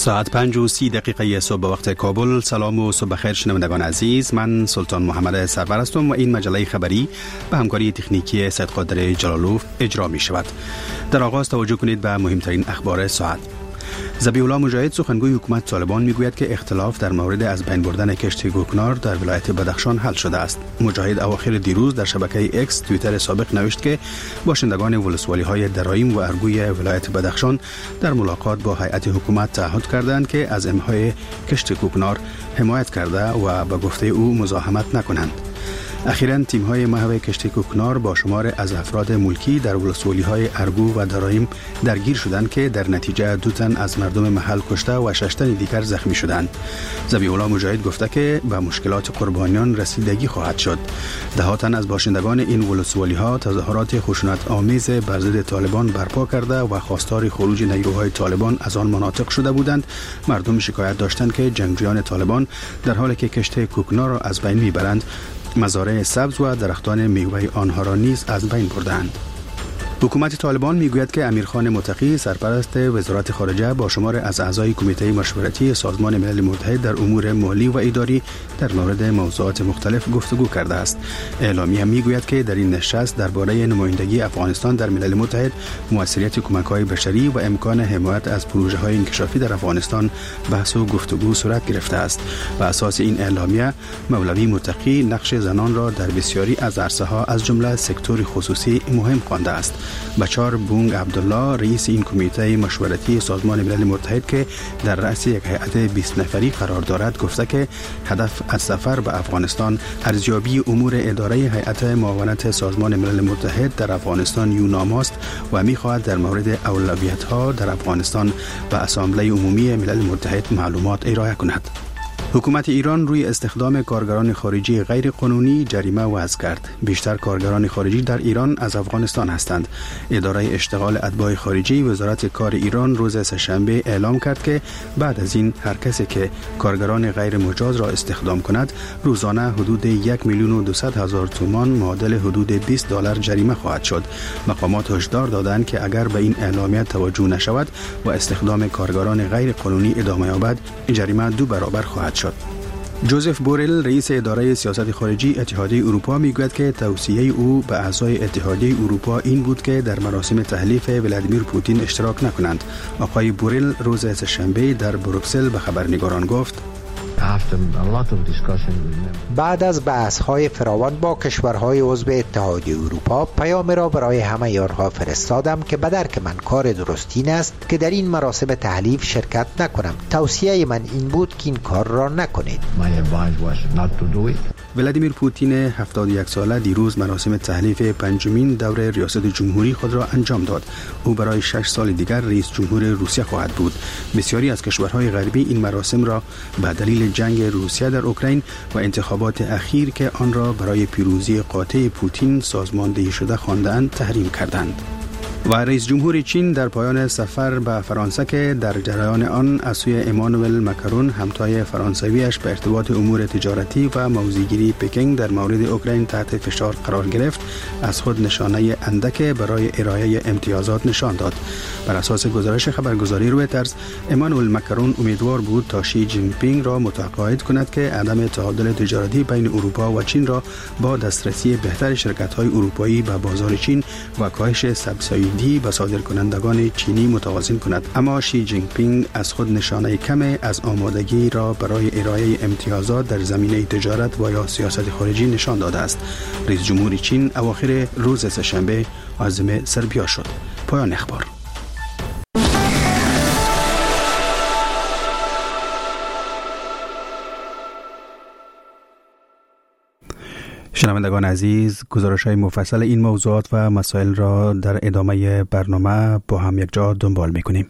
ساعت 5:30 صبح به وقت کابل. سلام و صبح خیر شنوندگان عزیز، من سلطان محمد سرور هستم و این مجله خبری به همکاری تکنیکی سید قادر جلالوف اجرا می شود. در آغاز توجه کنید به مهمترین اخبار ساعت. ذبیح‌الله مجاهد سخنگوی حکومت طالبان میگوید که اختلاف در مورد از بین بردن کشت کوکنار در ولایت بدخشان حل شده است. مجاهد اواخر دیروز در شبکه ایکس توییتر سابق نوشت که باشندگان ولسوالی‌های درایم و ارگوی ولایت بدخشان در ملاقات با هیئت حکومت تعهد کردند که از امهای کشت کوکنار حمایت کرده و به گفته او مزاحمت نکنند. اخیراً تیم‌های محو کشتی کوکنار با شمار از افراد ملکی در ولسوالی‌های ارگو و درایم درگیر شدند که در نتیجه 2 تن از مردم محل کشته و 6 تن دیگر زخمی شدند. ذبیح‌الله مجاهد گفته که به مشکلات قربانیان رسیدگی خواهد شد. 10 تن از باشندگان این ولسوالی‌ها تظاهرات خشونت آمیز بر ضد طالبان برپا کرده و خواستار خروج نیروهای طالبان از آن مناطق شده بودند. مردم شکایت داشتند که جنگجویان طالبان در حالی که کشتی کوکنار را از بین میبرند، مزارع سبز و درختان میوه آنها را نیز از بین بردند. حکومت طالبان میگوید که امیرخان متقی سرپرست وزارت خارجه با شمار از اعضای کمیته مشورتی سازمان ملل متحد در امور مالی و اداری در مورد موضوعات مختلف گفتگو کرده است. اعلامیه میگوید که در این نشست درباره نمایندگی افغانستان در ملل متحد، موثریت کمک‌های بشری و امکان حمایت از پروژه‌های انکشافی در افغانستان بحث و گفتگو صورت گرفته است. بر اساس این اعلامیه، مولوی متقی نقش زنان را در بسیاری از عرصه‌ها از جمله سکتور خصوصی مهم خوانده است. بچار بونگ عبدالله رئیس این کمیته مشورتی سازمان ملل متحد که در رأس یک هیئت 20 نفری قرار دارد گفته که هدف از سفر به افغانستان ارزیابی امور اداره هیئت معاونت سازمان ملل متحد در افغانستان یونام است و می‌خواهد در مورد اولویت‌ها در افغانستان به اسامبله عمومی ملل متحد معلومات ارائه کند. حکومت ایران روی استخدام کارگران خارجی غیر قانونی جریمه وضع کرد. بیشتر کارگران خارجی در ایران از افغانستان هستند. اداره اشتغال اتباع خارجی وزارت کار ایران روز سه‌شنبه اعلام کرد که بعد از این هر کسی که کارگران غیر مجاز را استخدام کند روزانه حدود 1,200,000 تومان معادل حدود $20 جریمه خواهد شد. مقامات هشدار دادند که اگر به این اعلامیه توجه نشود و استخدام کارگران غیر قانونی ادامه یابد، جریمه 2 برابر خواهد شد. جوزف بوریل رئیس اداره سیاست خارجی اتحادیه اروپا میگوید که توصیه او به اعضای اتحادیه اروپا این بود که در مراسم تحلیف ولادیمیر پوتین اشتراک نکنند. آقای بوریل روز سه‌شنبه در بروکسل به خبرنگاران گفت: بعد از بحث‌های فراوان با کشورهای عضو اتحادیه اروپا، پیام را برای همه یارها فرستادم که به درک من کار درست این است که در این مراسم تحلیف شرکت نکنم. توصیه من این بود که این کار را نکنید. ولادیمیر پوتین 71 ساله دیروز مراسم تحلیف 5مین دور ریاست جمهوری خود را انجام داد. او برای 6 سال دیگر رئیس جمهور روسیه خواهد بود. بسیاری از کشورهای غربی این مراسم را به دلیل جنگ روسیه در اوکراین و انتخابات اخیر که آن را برای پیروزی قاطع پوتین سازماندهی شده خواندند تحریم کردند. و رئیس جمهور چین در پایان سفر به فرانسه که در جریان آن از سوی امانوئل ماکرون همتای فرانسویش به ارتباط امور تجارتی و موضع‌گیری پکینگ در مورد اوکراین تحت فشار قرار گرفت، از خود نشانه اندک برای ارائه امتیازات نشان داد. بر اساس گزارش خبرگزاری رویترز، امانوئل ماکرون امیدوار بود تا شی جین پینگ را متقاعد کند که عدم تعادل تجارتی بین اروپا و چین را با دسترسی بهتر شرکت‌های اروپایی به بازار چین و کاهش سبسایدی به صادرکنندگان چینی متوازن کند. اما شی جین پینگ از خود نشانه کم از آمادگی را برای ارائه امتیازات در زمینه تجارت و یا سیاست خارجی نشان داده است. رئیس جمهور چین اواخر روز سه‌شنبه عازم سربیا شد. پایان اخبار. شنوندگان عزیز، گزارش‌های مفصل این موضوعات و مسائل را در ادامه برنامه با هم یک جا دنبال می‌کنیم.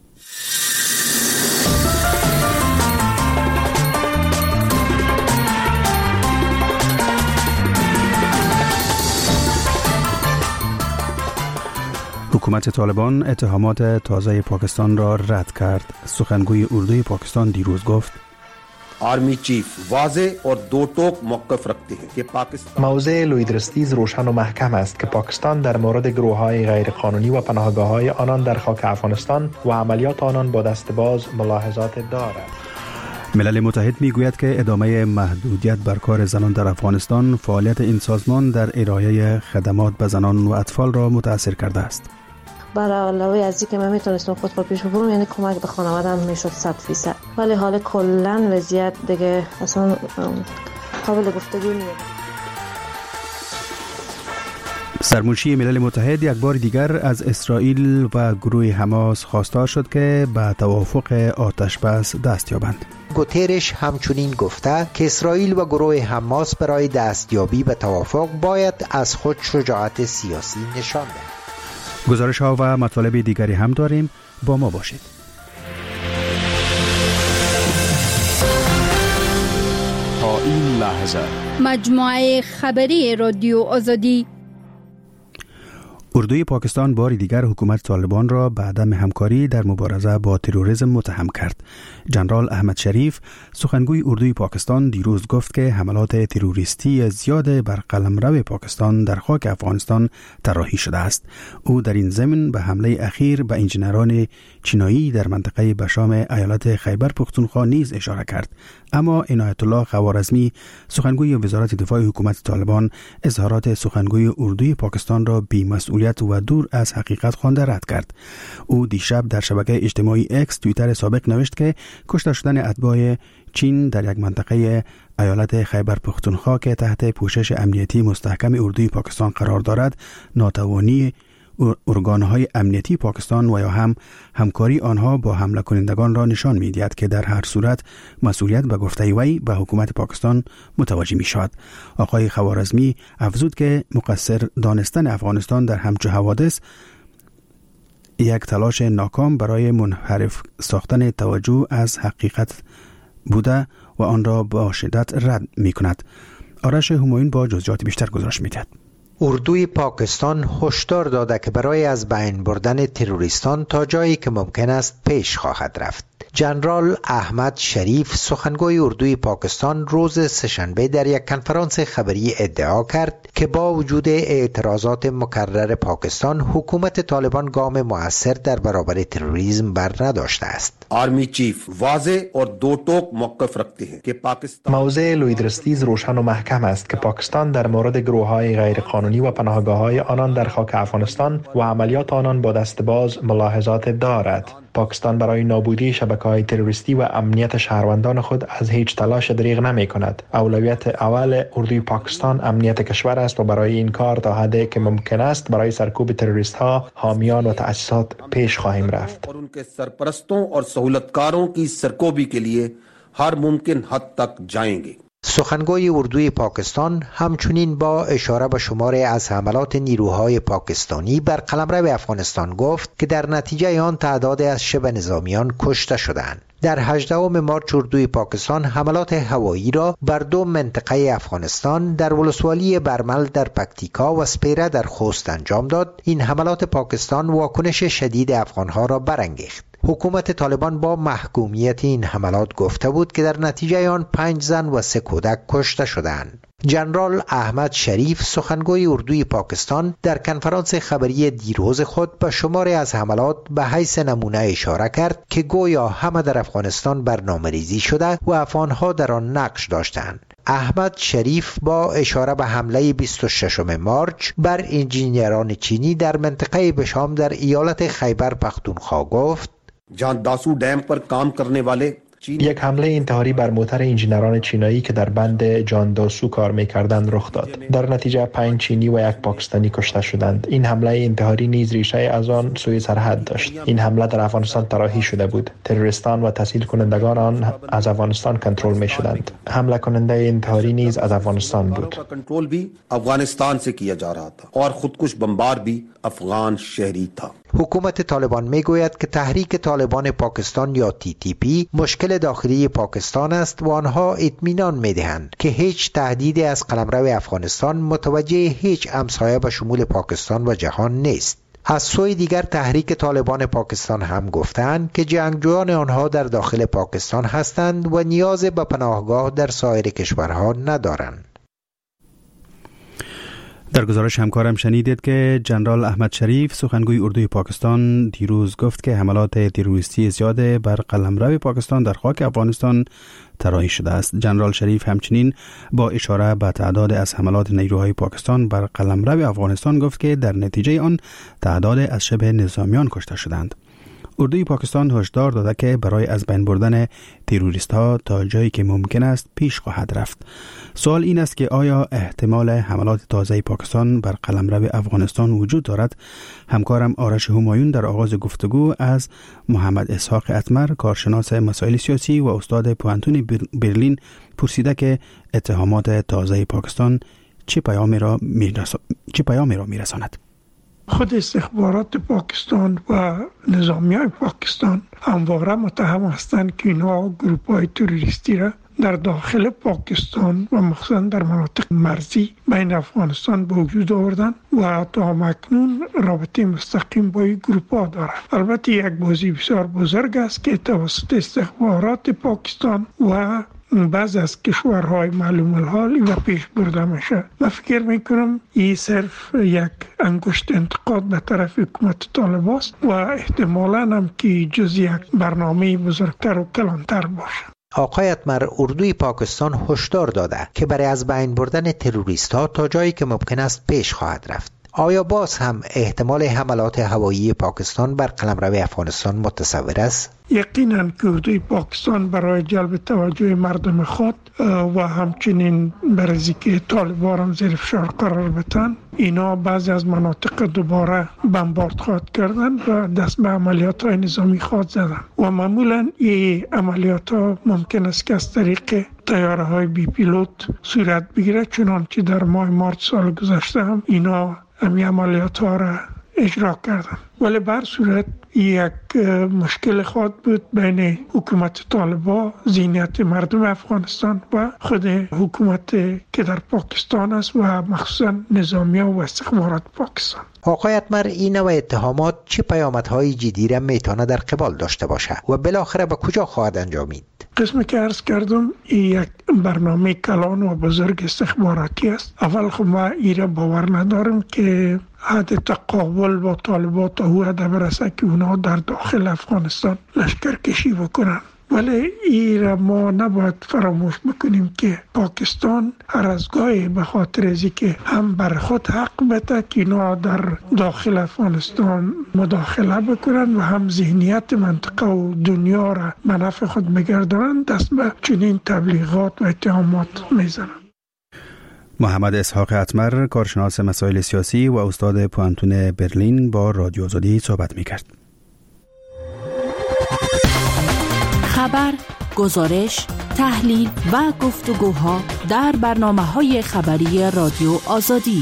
حکومت طالبان اتهامات تازه پاکستان را رد کرد. سخنگوی اردوی پاکستان دیروز گفت: army chief वाज़ेह और दो टोक मौक़िफ़ रखते हैं कि पाकिस्तान موضع لویدرستیز روشن و محکم است که پاکستان در مورد گروه‌های غیرقانونی و پناهگاه‌های آنان در خاک افغانستان و عملیات آنان با دستباز ملاحظات دارد. ملل متحد میگوید که ادامه محدودیت بر کار زنان در افغانستان فعالیت این سازمان در ارائه خدمات به زنان و اطفال را متاثر کرده است. برای علاوه از اینکه من میتونستم خود را پیش ببرم، یعنی کمک به خانواده‌ام میشد 100%، ولی حال کلا وضعیت دیگه اصلا قابل گفتگو نیست. سرمنشی ملل متحد یک بار دیگر از اسرائیل و گروه حماس خواستار شد که به توافق آتشبس دست یابند. گوترش همچنین گفته که اسرائیل و گروه حماس برای دستیابی به توافق باید از خود شجاعت سیاسی نشان دهند. گزارش ها و مطالب دیگری هم داریم، با ما باشید. تا این لحظه مجموعه خبری رادیو آزادی. اردوی پاکستان بار دیگر حکومت طالبان را به عدم همکاری در مبارزه با تروریسم متهم کرد. جنرال احمد شریف سخنگوی اردوی پاکستان دیروز گفت که حملات تروریستی زیاد بر قلمرو پاکستان در خاک افغانستان طراحی شده است. او در این ضمن به حمله اخیر به انجینران چینایی در منطقه بشام ایالت خیبر پختونخوا نیز اشاره کرد. اما عنایت الله خوارزمی سخنگوی وزارت دفاع حکومت طالبان اظهارات سخنگوی اردوی پاکستان را بی‌مسئولیت و دور از حقیقت خوانده رد کرد. او دیشب در شبکه اجتماعی اکس توییتر سابق نوشت که کشته شدن اتباع چین در یک منطقه ایالت خیبر پختونخوا که تحت پوشش امنیتی مستحکم اردوی پاکستان قرار دارد ناتوانی ارگانهای امنیتی پاکستان و یا هم همکاری آنها با حمله کنندگان را نشان می‌دهد که در هر صورت مسئولیت به گفته وی به حکومت پاکستان متوجه می‌شود. آقای خوارزمی افزود که مقصر دانستن افغانستان در همچو حوادث یک تلاش ناکام برای منحرف ساختن توجه از حقیقت بوده و آن را با شدت رد می‌کند. آرش همایون با جزئیات بیشتر گزارش می‌دهد. اردوی پاکستان هشدار داده که برای از بین بردن تروریستان تا جایی که ممکن است پیش خواهد رفت. جنرال احمد شریف سخنگوی اردوی پاکستان روز سه‌شنبه در یک کنفرانس خبری ادعا کرد که با وجود اعتراضات مکرر پاکستان حکومت طالبان گام مؤثر در برابر تروریسم بر نداشته است. आर्मी चीफ वाज़ेह और दो टोक मौक़िफ़ रखते हैं कि पाकिस्तान موضع لویدرستیز روشن و محکم است که پاکستان در مورد گروه‌های غیرقانونی و پناهگاه‌های آنان در خاک افغانستان و عملیات آنان با دستباز ملاحظات دارد. پاکستان برای نابودی شبکه‌های تروریستی و امنیت شهروندان خود از هیچ تلاش دریغ نمی‌کند. اولویت اول اردوی پاکستان امنیت کشور است و برای این کار تا حدی که ممکن است برای سرکوب تروریست‌ها، حامیان و تأسیسات پیش خواهیم رفت. और उनके सरपरस्तों और सहूलतकारों की सरकोबी के लिए हर मुमकिन हद तक जाएंगे. سخنگوی اردوی پاکستان همچنین با اشاره به شماری از حملات نیروهای پاکستانی بر قلمرو افغانستان گفت که در نتیجه آن تعداد از شبه نظامیان کشته شدند. در 18 مارس اردوی پاکستان حملات هوایی را بر دو منطقه افغانستان در ولسوالی برمل در پکتیکا و سپیره در خوست انجام داد. این حملات پاکستان واکنش شدید افغانها را برانگیخت. حکومت طالبان با محکومیت این حملات گفته بود که در نتیجه آن 5 زن و 3 کودک کشته شدند. جنرال احمد شریف سخنگوی اردوی پاکستان در کنفرانس خبری دیروز خود به شماری از حملات به حیث نمونه اشاره کرد که گویا همه در افغانستان برنامه‌ریزی شده و افغانها در آن نقش داشتند. احمد شریف با اشاره به حمله 26 مارس بر انجینران چینی در منطقه بشام در ایالت خیبر پختونخوا گفت जहां दासू डैम पर काम करने वाले یک حمله انتحاری بر موتر انجینران چینایی که در بند جان داسو کار می‌کردند رخ داد. در نتیجه 5 چینی و 1 پاکستانی کشته شدند. این حمله انتحاری نیز ریشه از آن سوی سرحد داشت. این حمله در افغانستان طراحی شده بود. تروریستان و تسهیل کنندگان آن از افغانستان کنترل می‌شدند. حمله کننده انتحاری نیز از افغانستان بود. कंट्रोल भी अफगानिस्तान से किया जा रहा था और खुदकुश बमबार भी अफगान शहरी था. حکومت طالبان میگوید که تحریک طالبان پاکستان یا TTP مشکل داخلی پاکستان است و آنها اطمینان میدهند که هیچ تهدیدی از قلمرو افغانستان متوجه هیچ همسایه به شمول پاکستان و جهان نیست. از سوی دیگر تحریک طالبان پاکستان هم گفتند که جنگجویان آنها در داخل پاکستان هستند و نیاز به پناهگاه در سایر کشورها ندارند. در گزارش همکارم شنیدید که جنرال احمد شریف سخنگوی اردوی پاکستان دیروز گفت که حملات تروریستی زیاد بر قلمرو پاکستان در خاک افغانستان طراحی شده است. جنرال شریف همچنین با اشاره به تعداد از حملات نیروهای پاکستان بر قلمرو افغانستان گفت که در نتیجه آن تعداد از شبه نظامیان کشته شدند. اردوی پاکستان هشدار داده که برای از بین بردن تروریست ها تا جایی که ممکن است پیش خواهد رفت. سوال این است که آیا احتمال حملات تازه پاکستان بر قلمرو افغانستان وجود دارد؟ همکارم آرش همایون در آغاز گفتگو از محمد اسحاق اتمر، کارشناس مسائل سیاسی و استاد پوانتون برلین پرسیده که اتهامات تازه پاکستان چه پیامی را میرساند؟ خود استخبارات پاکستان و نظامیای پاکستان همواره متهم هستند که اینا گروپ‌های تروریستی را در داخل پاکستان و مخصوصا در مناطق مرزی بین افغانستان به وجود آوردن و تا مکنون رابطه مستقیم با این گروپ‌ها دارند. البته یک بازی بسیار بزرگ است که توسط استخبارات پاکستان و بعض از کشورهای معلوم الحال و پیش برده میشه. من فکر میکنم این صرف یک انگشت انتقاد به طرف حکومت طالبان است و احتمالاً هم که جز یک برنامه بزرگتر و کلانتر باشه. آقای اتمر، اردوی پاکستان هشدار داده که برای از بین بردن تروریست ها تا جایی که ممکن است پیش خواهد رفت. آیا باز هم احتمال حملات هوایی پاکستان بر قلمرو افغانستان متصور است؟ یقینا که اردوی پاکستان برای جلب توجه مردم خود و همچنین برای که طالبان هم زیر فشار قرار بدن، اینا بعضی از مناطق دوباره بمبارد خواهد کردن و دست به عملیات های نظامی خواهد زدن و معمولا این عملیات ها ممکن است که از طریق طیاره های بی پیلوت صورت بگیره، چنانچه در ماه مارس سال گذشته هم اینا همین عملیات ها را اجرا کردن. ولی بر صورت یک مشکل خواهد بود بین حکومت طالبان، ذهنیت مردم افغانستان و خود حکومت که در پاکستان است و مخصوصا نظامیه و استخبارات پاکستان. آقای اتمر، این نوع اتهامات چه پیامدهای جدی را میتونه در قبال داشته باشه و بالاخره به کجا خواهد انجامید؟ قسمی که عرض کردم این یک برنامه کلان و بزرگ استخباراتی است. اول خب ما ایره باور ندارم که حد تقابل با طالبان تا او حد برسه که اونا در داخل افغانستان لشکرکشی بکنن. ولی ایره ما نباید فراموش بکنیم که پاکستان هر از گاهی به خاطر ازی که هم بر خود حق بده که اینا در داخل افغانستان مداخله بکنن و هم ذهنیت منطقه و دنیا را به نفع خود بگردانند، دست به چنین تبلیغات و اتهامات میزنن. محمد اسحاق اتمر، کارشناس مسائل سیاسی و استاد پوانتون برلین با رادیو آزادی صحبت می‌کرد. خبر، گزارش، تحلیل و گفتگوها در برنامه‌های خبری رادیو آزادی.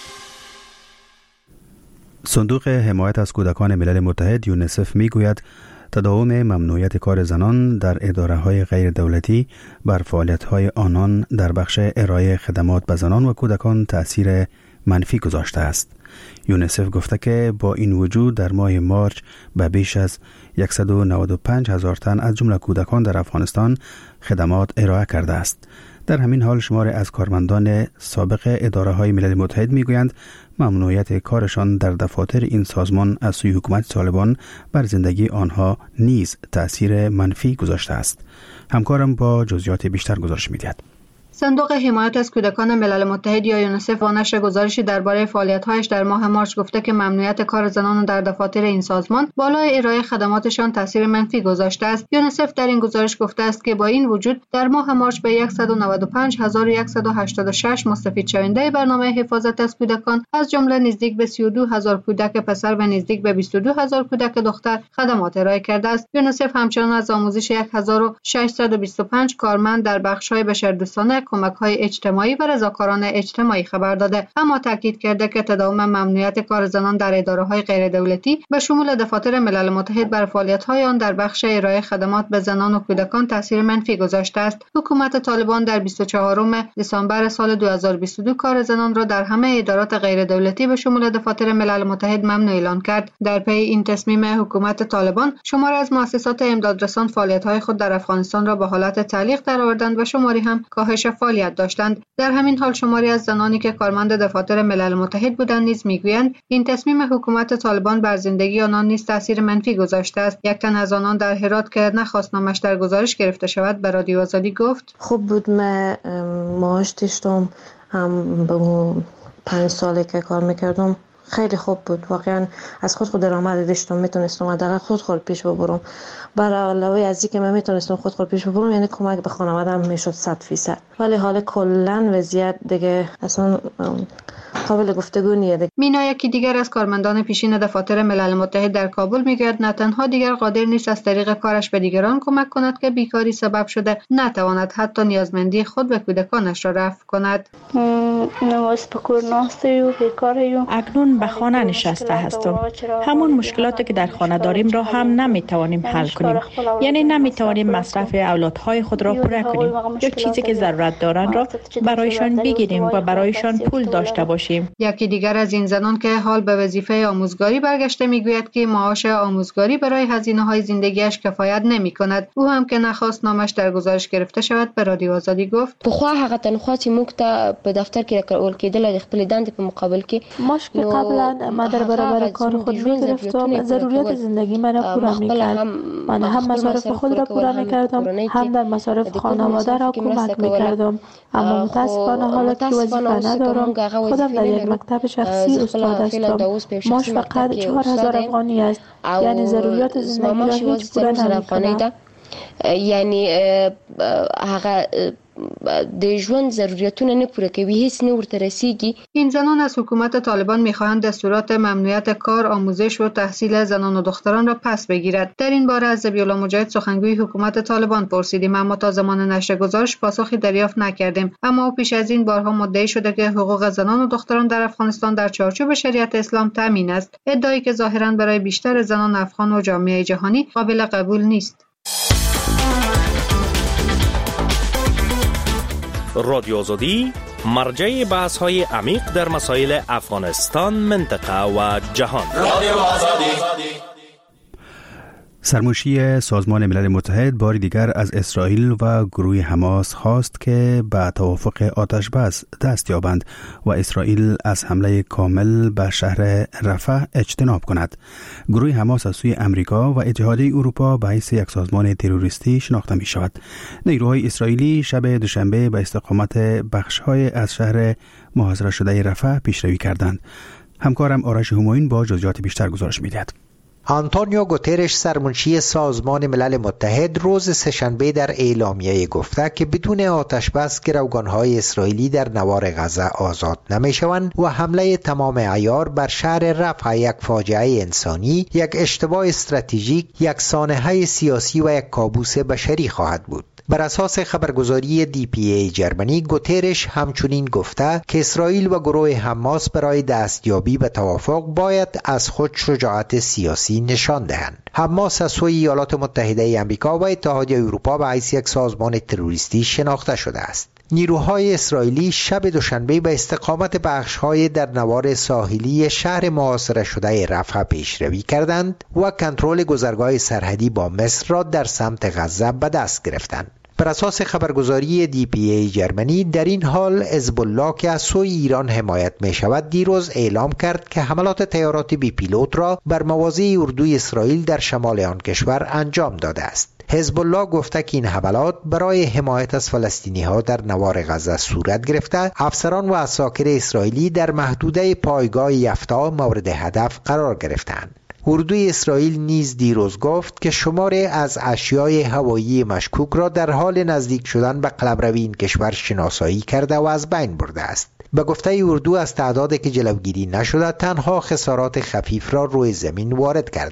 صندوق حمایت از کودکان ملل متحد یونیسف میگوید تداوم ممنوعیت کار زنان در اداره‌های غیر دولتی بر فعالیت‌های آنان در بخش ارائه خدمات به زنان و کودکان تأثیر منفی گذاشته است. یونیسف گفته که با این وجود در ماه مارچ به بیش از 195,000 تن از جمله کودکان در افغانستان خدمات ارائه کرده است. در همین حال شمار از کارمندان سابق اداره‌های ملل متحد میگویند ممنوعیت کارشان در دفاتر این سازمان از سوی حکومت طالبان بر زندگی آنها نیز تأثیر منفی گذاشته است. همکارم با جزئیات بیشتر گزارش می‌دهد. صندوق حمایت از کودکان ملل متحد یا یونیسف با نشر گزارشی درباره فعالیت‌هایش در ماه مارس گفته که ممنوعیت کار زنان در دفاتر این سازمان بالای ارائه خدماتشان تاثیر منفی گذاشته است. یونیسف در این گزارش گفته است که با این وجود در ماه مارس به 195,186 مستفید شونده برنامه حفاظت از کودکان از جمله نزدیک به 32,000 کودک پسر و نزدیک به 22,000 کودک دختر خدمات ارائه کرده است. یونیسف همچنان از آموزش 1,625 کارمند در بخش‌های بشردوستانه کمک‌های اجتماعی و رضاکاران اجتماعی خبر داده، اما تاکید کرده که تداوم ممنوعیت کار زنان در اداره‌های غیردولتی به شمول دفاتر ملل متحد بر فعالیت‌های آن در بخش ارائه خدمات به زنان و کودکان تاثیر منفی گذاشته است. حکومت طالبان در 24 دسامبر سال 2022 کار زنان را در همه ادارات غیردولتی به شمول دفاتر ملل متحد ممنوع اعلان کرد. در پی این تصمیم حکومت طالبان، شماری از مؤسسات امدادرسان فعالیت‌های خود در افغانستان را به حالت تعلیق درآوردند و شماری هم کاهش فعالیت داشتند. در همین حال شماری از زنانی که کارمند دفاتر ملل متحد بودند نیز میگویند این تصمیم حکومت طالبان بر زندگی آنان نیز تاثیر منفی گذاشته است. یک تن از آنان در هرات که نخواست نامش در گزارش گرفته شود به رادیو آزادی گفت: خوب بود، من معاش داشتم، هم به 5 ساله که کار میکردم خیلی خوب بود. واقعا از خود درآمد داشتم، میتونستم حداقل خود پیش ببرم. برای علاوه از اینکه من میتونستم خود پیش ببرم، یعنی کمک به خانواده‌ام میشد 100%. ولی حالا کلا وضعیت دیگه اصلا قابل گفتگو نیست. مینا، یکی دیگر از کارمندان پیشین دفاتر ملل متحد در کابل، میگوید نه تنها دیگر قادر نیست از طریق کارش به دیگران کمک کند که بیکاری سبب شده، نتواند حتی نیازمندی خود به کودکانش را رفع کند. اکنون به خانه نشسته هستم. همون مشکلاتی که در خانه داریم را هم نمیتوانیم حل کنیم. یعنی نمیتوانیم مصرف اولادهای خود را پوره کنیم یا چیزی که ضرورت دارند را برایشان بگیریم و برایشان پول داشته باشیم. یکی دیگر از این زنان که حال به وظیفه آموزگاری برگشته میگوید که معاش آموزگاری برای هزینه‌های زندگیش کفایت نمی‌کند. او هم که نخواست نامش در گزارش گرفته شود به رادیو آزادی گفت: بخوا هغه تنخواه چې موږ ته په دفتر کې راکول کېدل د خپل دندې په مقابل کې مشکل قبلا من در برابر کار خود می‌گرفتم، ضروریات زندگی من را پوره می‌کرد. من هم مصارف خود را پوره می‌کردم، هم در مصارف خانواده را کمک می‌کردم. اما متأسفانه حالا که وظیفه ندارم، خودم در یک مکتب شخصی استاد هستم. ماش فقط 4000 افغانی است، یعنی ضروریات زندگی را هیچ پوره نمی‌کند. یعنی هغه د ژوند ضرورتونه نه پوره کوي، هیڅ نه ورته رسیږي. این زنان از حکومت طالبان میخواهند دستورات ممنوعیت کار، آموزش و تحصیل زنان و دختران را پس بگیرد. در این باره از ذبیح الله مجاهد سخنگوی حکومت طالبان پرسیدیم، اما تا زمان نشر گزارش پاسخی دریافت نکردیم. اما او پیش از این بارها مدعی شده که حقوق زنان و دختران در افغانستان در چارچوب شریعت اسلام تامین است، ادعایی که ظاهرا برای بیشتر زنان افغان و جامعه جهانی قابل قبول نیست. رادیو آزادی مرجع بحث‌های عمیق در مسائل افغانستان، منطقه و جهان. رادیو آزادی. سرمنشی سازمان ملل متحد بار دیگر از اسرائیل و گروه حماس خواست که به توافق آتش‌بس دست یابند و اسرائیل از حمله کامل به شهر رفح اجتناب کند. گروه حماس از سوی امریکا و اتحادیه اروپا به حیث یک سازمان تروریستی شناخته می شود. نیروهای اسرائیلی شب دوشنبه به استقامت بخش‌های از شهر محاصره شده رفح پیشروی کردند. همکارم آرش همایون با جزئیات بیشتر گزارش می‌دهد. آنتونیو گوترش سرمنشی سازمان ملل متحد روز سه‌شنبه در اعلامیه گفته که بدون آتش‌بس گروگان‌های اسرائیلی در نوار غزه آزاد نمی‌شوند و حمله تمام عیار بر شهر رفح یک فاجعه انسانی، یک اشتباه استراتژیک، یک سانحه سیاسی و یک کابوس بشری خواهد بود. بر اساس خبرگزاری DPA جرمنی، گوترش همچنین گفته که اسرائیل و گروه حماس برای دستیابی به توافق باید از خود شجاعت سیاسی نشان دهند. حماس از سوی ایالات متحده آمریکا و اتحادیه اروپا به حیث یک سازمان تروریستی شناخته شده است. نیروهای اسرائیلی شب دوشنبه به استقامت بخش‌های در نوار ساحلی شهر محاصره شده رفح پیشروی کردند و کنترل گذرگاه سرحدی با مصر را در سمت غزه به دست گرفتند. بر اساس خبرگزاری DPA جرمنی، در این حال حزب الله که از سوی ایران حمایت می شود دیروز اعلام کرد که حملات طیارات بی پیلوت را بر مواضع اردوی اسرائیل در شمال آن کشور انجام داده است. حزب الله گفته که این حملات برای حمایت از فلسطینی ها در نوار غزه صورت گرفته، افسران و عساکر اسرائیلی در محدوده پایگاه یفتا مورد هدف قرار گرفتند. اردوی اسرائیل نیز دیروز گفت که شماری از اشیای هوایی مشکوک را در حال نزدیک شدن به قلمرو این کشور شناسایی کرده و از بین برده است. به گفته اردو از تعدادی که جلوگیری نشده، تنها خسارات خفیف را روی زمین وارد کردند.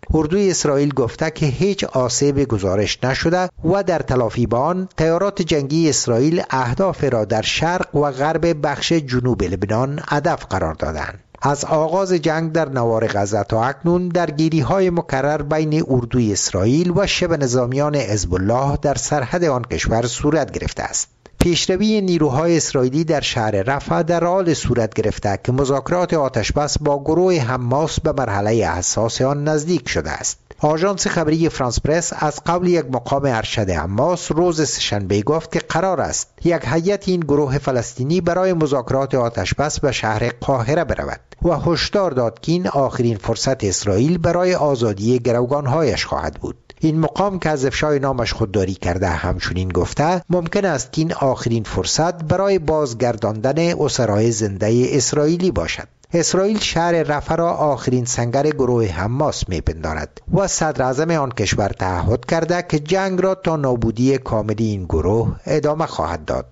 اردوی اسرائیل گفته که هیچ آسیب گزارش نشده و در تلافی به آن طیارات جنگی اسرائیل اهداف را در شرق و غرب بخش جنوب لبنان هدف قرار دادند. از آغاز جنگ در نوار غزه تا اکنون درگیری‌های مکرر بین اردوی اسرائیل و شبه نظامیان حزب الله در سرحد آن کشور صورت گرفته است. پیشروی نیروهای اسرائیلی در شهر رفح در حال صورت گرفته که مذاکرات آتشبس با گروه حماس به مرحله حساس آن نزدیک شده است. آژانس خبری فرانس پرس از قبل یک مقام ارشد حماس روز سه‌شنبه گفت که قرار است یک هیئت این گروه فلسطینی برای مذاکرات آتشبس به شهر قاهره برود و هشدار داد که این آخرین فرصت اسرائیل برای آزادی گروگان‌هایش خواهد بود. این مقام که از افشای نامش خودداری کرده همچنین گفته ممکن است که این آخرین فرصت برای بازگرداندن اسرای زنده اسرائیلی باشد. اسرائیل شهر رفح را آخرین سنگر گروه حماس می‌پندارد و صدر اعظم آن کشور تعهد کرده که جنگ را تا نابودی کامل این گروه ادامه خواهد داد.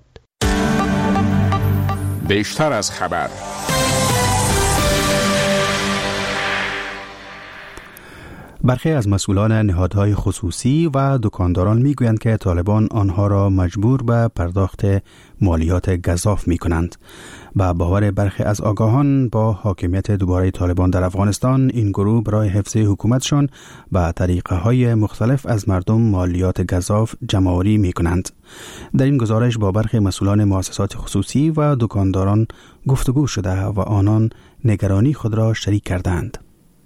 بیشتر از خبر. برخی از مسئولان نهادهای خصوصی و دکانداران میگویند که طالبان آنها را مجبور به پرداخت مالیات گزاف می کنند. با باور برخی از آگاهان با حاکمیت دوباره طالبان در افغانستان این گروه برای حفظ حکومتشان به طریقه های مختلف از مردم مالیات گزاف جمع‌آوری می کنند. در این گزارش با برخی مسئولان مؤسسات خصوصی و دکانداران گفتگو شده و آنان نگرانی خود را شریک کردند.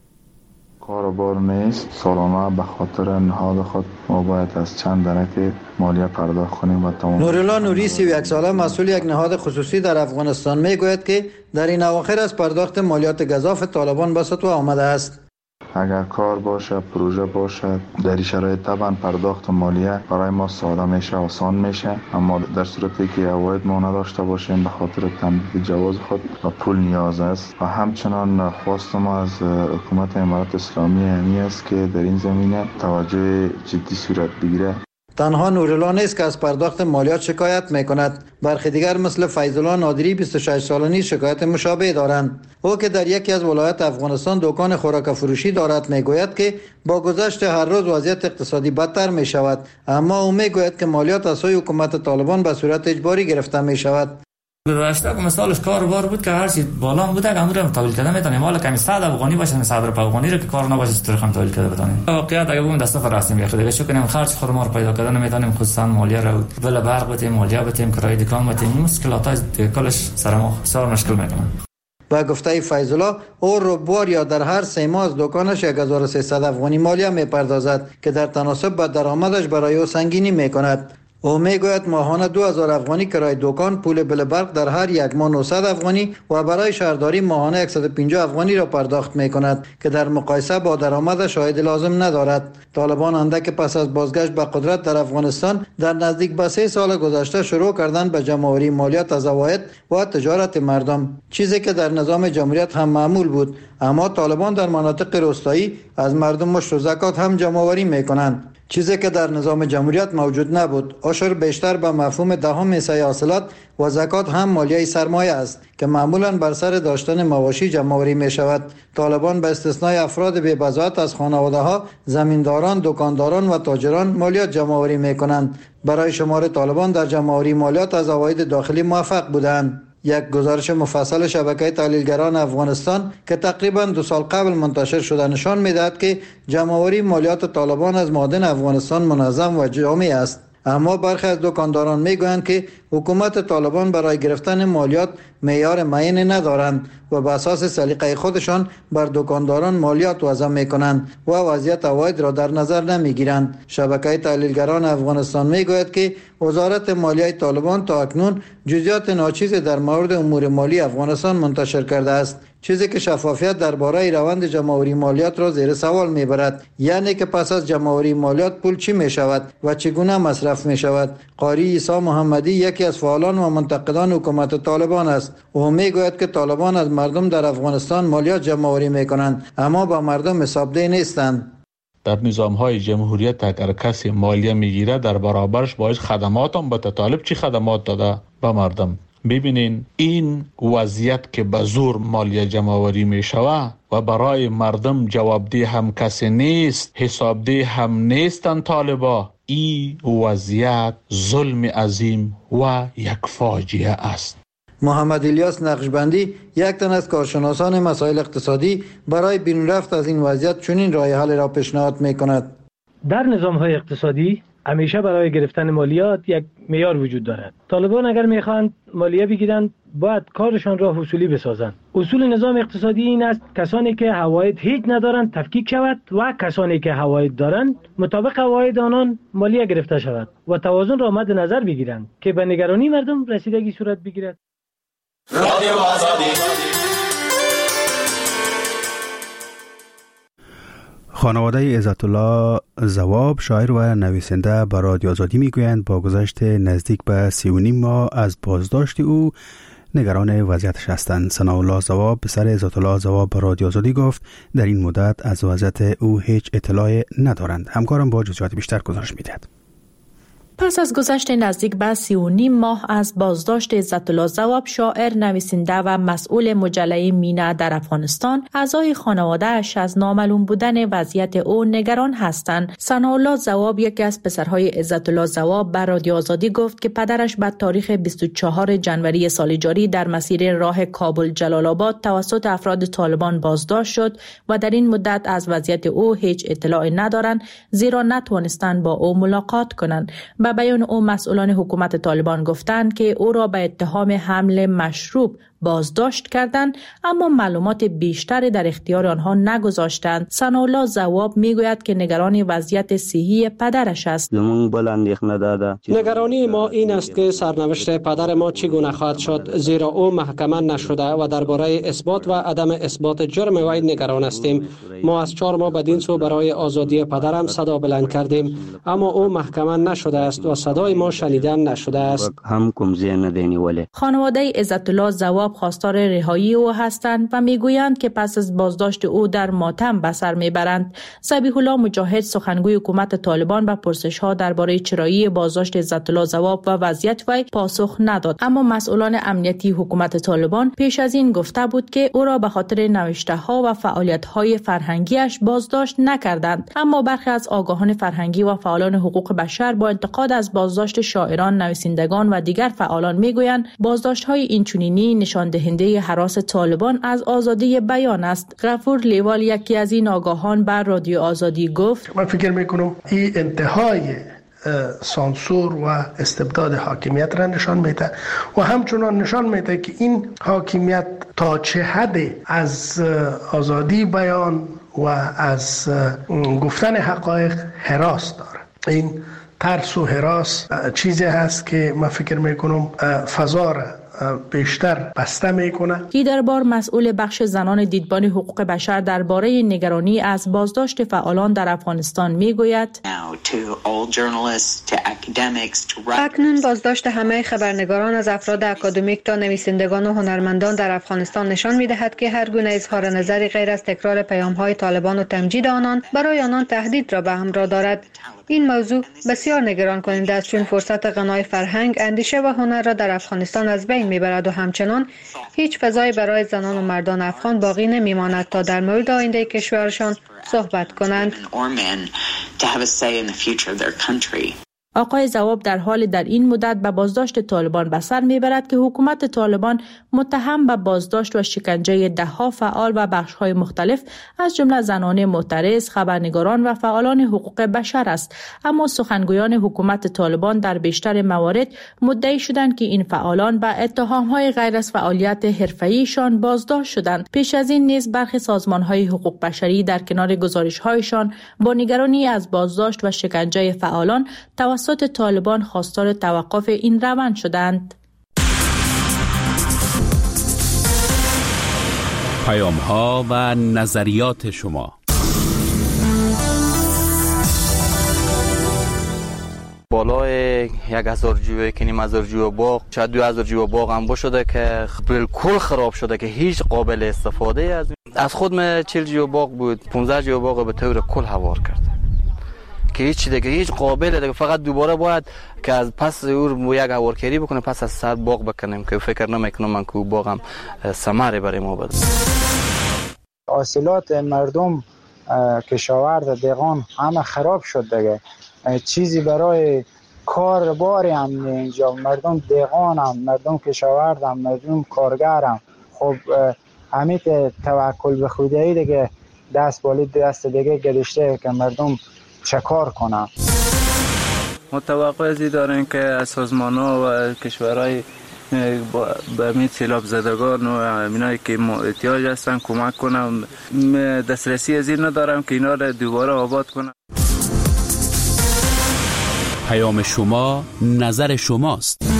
کاروبار نیست. سالانه به خاطر نهاد خود ما باید از چند درجه مالیه پرداخت کنیم و تمام. نورالله نوری 31 ساله مسئول یک نهاد خصوصی در افغانستان میگوید که در این اواخر از پرداخت مالیات گزاف طالبان به سطوح آمده است. اگر کار باشه، پروژه باشه، در این شرایط طبعا پرداخت مالیه برای ما ساده میشه، آسان میشه، اما در صورتی که عواید ما نداشته باشیم به خاطر تمدید جواز خود و پول نیاز است. و همچنان خواست ما از حکومت امارات اسلامی همی است که در این زمینه توجه جدی صورت بگیره. تنها نورالله نیست که از پرداخت مالیات شکایت میکند. برخی دیگر مثل فیض‌الله نادری 26 ساله نیز شکایت مشابه دارند. او که در یکی از ولایات افغانستان دکان خوراک فروشی دارد میگوید که با گذشت هر روز وضعیت اقتصادی بدتر می شود، اما او میگوید که مالیات از سوی حکومت طالبان به صورت اجباری گرفته می شود. گذشته که مثالش کاروبار بود که هر چیز بالا بوده اون رو تحویل کردن میتونیم، مال کمی 100 افغانی باشه 100 افغانی رو که کار نباشه چطور خام تحویل کرده بتونیم. واقعیت اگه بگم دست فرستیم یه خدای شو کنیم خرج خورما رو پیدا کردن نمیتونیم، خصوصا مالیه رو بلا برق بتیم، مالیه بتیم، کرایه دکان بتیم، مشکلات کلش سر ما بسیار مشکل میکنه. با گفته فیض‌الله او ربوار یا در هر 3 ماه از دکانش 1300 افغانی مالیه میپردازد که در تناسب با درآمدش برای او سنگینی میکند. او میگوید ماهانه 2000 افغانی کرایه دکان، پول بل برق در هر یک ماه 900 افغانی و برای شهرداری ماهانه 150 افغانی را پرداخت میکند که در مقایسه با درآمدش عاید لازم ندارد. طالبان اندک پس از بازگشت به قدرت در افغانستان در نزدیک به 3 سال گذشته شروع کردند به جمع‌آوری مالیات از عواید و تجارت مردم، چیزی که در نظام جمهوریت هم معمول بود، اما طالبان در مناطق روستایی از مردم مشت و زکات هم جمع‌آوری میکنند، چیزی که در نظام جمهوریت موجود نبود. عشر بیشتر به مفهوم دهم حصه حاصلات و زکات هم مالیه سرمایه است که معمولا بر سر داشتن مواشی جمع‌آوری می شود. طالبان به استثنای افراد بی بضاعت از خانواده ها، زمینداران، دکانداران و تاجران مالیات جمع‌آوری می کنند. برای شمار طالبان در جمع‌آوری مالیات از عواید داخلی موفق بودند. یک گزارش مفصل شبکه تحلیلگران افغانستان که تقریباً 2 سال قبل منتشر شده نشان می‌دهد که جمع‌آوری مالیات طالبان از معادن افغانستان منظم و جامع است. اما برخی از دکانداران میگویند که حکومت طالبان برای گرفتن مالیات معیار معینی ندارند و به اساس سلیقه خودشان بر دکانداران مالیات وضع میکنند و وضعیت عواید را در نظر نمیگیرند. شبکه تحلیلگران افغانستان میگوید که وزارت مالیه طالبان تا اکنون جزئیات ناچیزی در مورد امور مالی افغانستان منتشر کرده است، چیزی که شفافیت درباره روند جمع‌آوری مالیات را زیر سوال میبرد. یعنی که پس از جمع‌آوری مالیات پول چی میشود و چگونه مصرف میشود. قاری عیسی محمدی یکی از فعالان و منتقدان حکومت طالبان است. او میگوید که طالبان از مردم در افغانستان مالیات جمع‌آوری میکنند اما با مردم حسابدهی نیستند. در نظام‌های جمهوریت اگر کسی مالیه میگیره در برابرش باید خدمات هم به طالب چی خدمات داده به مردم. ببینین این وضعیت که به زور مالیه جمع‌آوری می شود و برای مردم جوابدهی هم کسی نیست، حسابدهی هم نیستن طالبا، این وضعیت ظلم عظیم و یک فاجعه است. محمد الیاس نقشبندی یک تن از کارشناسان مسائل اقتصادی برای بیرون رفت از این وضعیت چنین راه حل را پیشنهاد می کند. در نظام‌های اقتصادی همیشه برای گرفتن مالیات یک معیار وجود دارد. طالبان اگر میخواهند مالیه بگیرند باید کارشان را حصولی بسازند. اصول نظام اقتصادی این است کسانی که عواید هیچ ندارند تفکیک شود و کسانی که عواید دارند مطابق عواید آنان مالیه گرفته شود و توازن را مد نظر بگیرند که به نگرانی مردم رسیدگی صورت بگیرد. رادیو آزادی. خانواده عزت الله ضواب شاعر و نویسنده به رادیو آزادی میگویند با گذشت نزدیک به 3.5 ماه از بازداشت او نگران وضعیتش هستند. ثناءالله ضواب پسر عزت الله ضواب به رادیو آزادی گفت در این مدت از وضعیت او هیچ اطلاعی ندارند. همکارم با جزئیات بیشتر گزارش میدهد. پس از گذشت نزدیک به 3.5 ماه از بازداشت عزت الله ضواب شاعر، نویسنده و مسئول مجله مینا در افغانستان، اعضای خانواده‌اش از نامعلوم بودن وضعیت او نگران هستند. ثناءالله ضواب یکی از پسرهای عزت الله ضواب به رادیو آزادی گفت که پدرش بعد تاریخ 24 جنوری سال جاری در مسیر راه کابل جلال آباد توسط افراد طالبان بازداشت شد و در این مدت از وضعیت او هیچ اطلاعی ندارند زیرا نتوانستند با او ملاقات کنند. به بیان او مسئولان حکومت طالبان گفتند که او را به اتهام حمل مشروب بازداشت کردند اما معلومات بیشتری در اختیار آنها نگذاشتند. ثناءالله ضواب میگوید که نگران وضعیت صحی پدرش است. نگرانی ما این است که سرنوشت پدر ما چگونه خواهد شد زیرا او محکماً نشده و درباره اثبات و عدم اثبات جرم وی نگران هستیم. ما از 4 ماه بدین سو برای آزادی پدرم صدا بلند کردیم اما او محکماً نشده است و صدای ما شنیدن نشده است. خانواده عزت الله ضواب خواستار رهایی او هستند و میگویند که پس از بازداشت او در ماتم به سر میبرند. ذبیح الله مجاهد سخنگوی حکومت طالبان به پرسش‌ها درباره چرایی بازداشت عزت الله ضواب و وضعیت وی پاسخ نداد، اما مسئولان امنیتی حکومت طالبان پیش از این گفته بود که او را به خاطر نوشته‌ها و فعالیت‌های فرهنگیش بازداشت نکردند. اما برخی از آگاهان فرهنگی و فعالان حقوق بشر با انتقاد از بازداشت شاعران، نویسندگان و دیگر فعالان میگویند بازداشت‌های اینچنینی نشان دهنده هراس طالبان از آزادی بیان است. غفور لیوال یکی از این آگاهان بر رادیو آزادی گفت: من فکر میکنم این انتهای سانسور و استبداد حاکمیت را نشان میده و همچنان نشان میده که این حاکمیت تا چه حد از آزادی بیان و از گفتن حقایق هراس داره. این ترس و هراس چیزی هست که من فکر میکنم فضا را بیشتر بسته میکنه. دیدربار مسئول بخش زنان دیدبان حقوق بشر درباره نگرانی از بازداشت فعالان در افغانستان میگوید: اکنون بازداشت همه خبرنگاران از افراد اکادمیک تا نویسندگان و هنرمندان در افغانستان نشان میدهد که هر گونه اظهار نظری غیر از تکرار پیام‌های طالبان و تمجید آنان برای آنان تهدید را به همراه دارد. این موضوع بسیار نگران کننده است چون فرصت غنای فرهنگ، اندیشه و هنر را در افغانستان از بین میبرد و همچنان هیچ فضایی برای زنان و مردان افغان باقی نمیماند تا در مورد آینده کشورشان صحبت کنند. آقای ضواب در حال در این مدت به بازداشت طالبان به سر میبرد که حکومت طالبان متهم به بازداشت و شکنجه ده‌ها فعال و بخش‌های مختلف از جمله زنان معترض، خبرنگاران و فعالان حقوق بشر است. اما سخنگویان حکومت طالبان در بیشتر موارد مدعی شدند که این فعالان به اتهام‌های غیر از فعالیت حرفه‌ایشان بازداشت شدند. پیش از این نیز برخی سازمان‌های حقوق بشری در کنار گزارش‌هایشان با نگرانی از بازداشت و شکنجه فعالان توسط طالبان خواستار توقف این روند شدند. پیام‌ها و نظریات شما. بالای 1000 جیوه که 9000 جیوه باغ، شاید 2000 جیوه باغ هم باشده که بالکل خراب شده که هیچ قابل استفاده از خود 40 جیوه باغ بود، 15 جیوه باغ به طور کل هوار کرد که هیچ دیگه هیچ قابل دیگه، فقط دوباره باید که از پس او یک هوارکری بکنه، پس از سر باغ بکنیم که فکر نمیکنم من که باغم ثمره برای ما بده. حاصلات مردم کشاورز دیگان همه خراب شد دیگه، چیزی برای کار باری هم اینجا، مردم دیگان هم، مردم کشاورز هم، مردم کارگر هم. خب همین توکل به خدایی دیگه دست بالی دست دیگه گذاشته که مردم چه کار کنن. متوقع ازی داریم که از سازمان‌ها و کشورهای به همین سیلاب زدگان و اینایی که احتیاج هستن کمک کنم. دسترسی از این ندارم که اینا رو دوباره آباد کنم. پیام شما، نظر شماست.